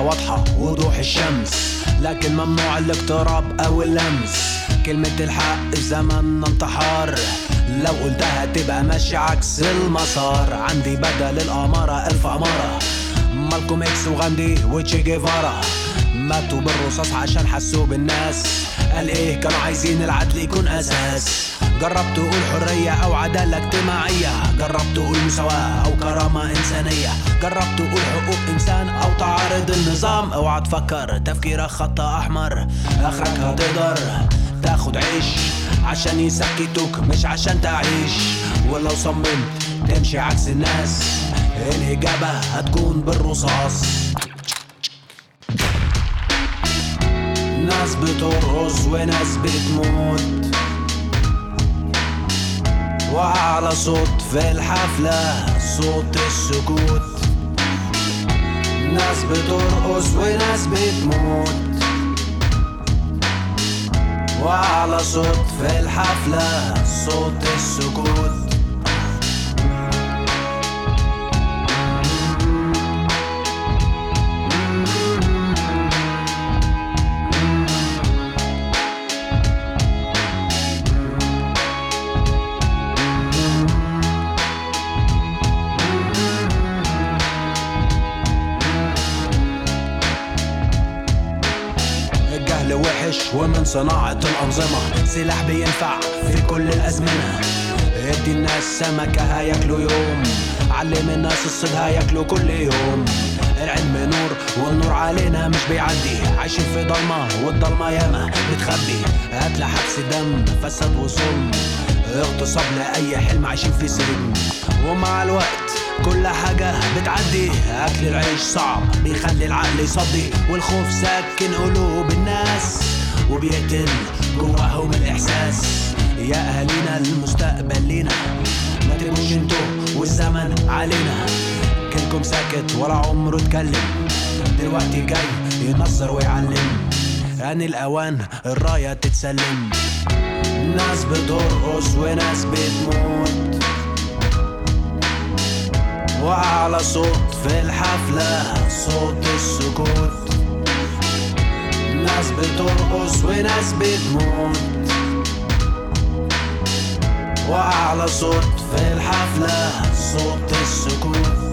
واضحة وضوح الشمس، لكن ممنوع الاقتراب او اللمس. كلمة الحق زمن انتحار، لو قلتها تبقى ماشي عكس المسار. عندي بدل الأمارة 1000 أمارة، مالكوم إكس وغاندي وتشي جيفارا ماتوا بالرصاص عشان حسوا بالناس. قال ايه كانوا عايزين العدل يكون اساس. جربت تقول حرية او عدالة اجتماعية، جربت تقول مساواة او كرامة انسانية، جربت تقول حقوق انسان او تعارض النظام. اوعى تفكر تفكيرك خط احمر، اخرك هتقدر تاخد عيش عشان يسكتوك مش عشان تعيش. ولو صممت تمشي عكس الناس الاجابة هتكون بالرصاص. ناس بترقص وناس بتموت، وأعلى صوت في الحفلة صوت السكوت. ناس بترقص وناس بتموت، وأعلى صوت في الحفلة صوت السكوت. الجهل وحش ومن صناعة الأنظمة، سلاح بينفع في كل الأزمنة. ادي الناس سمكة هياكلوا يوم، علم الناس الصيد هياكلوا كل يوم. العلم نور والنور علينا مش بيعدي، عايشين في ضلمة والضلمة ياما بتخبي. قتل حبس دم فساد وظلم، اغتصاب لأي حلم عايشين في سجن. ومع الوقت كل حاجة بتعدي، أكل العيش صعب بيخلي العقل يصدي، والخوف ساكن قلوب الناس وبيقتل جواهم الإحساس. يا أهالينا المستقبل لينا، ما تبقوش انتوا والزمن علينا. كلكم ساكت ولا عمره اتكلم، دلوقتي جاي ينصر ويعلم. آن الأوان الراية تتسلم. ناس بترقص وناس بتموت، وأعلى صوت في الحفلة صوت السكوت. ناس بترقص وناس بتموت، وأعلى صوت في الحفلة صوت السكوت.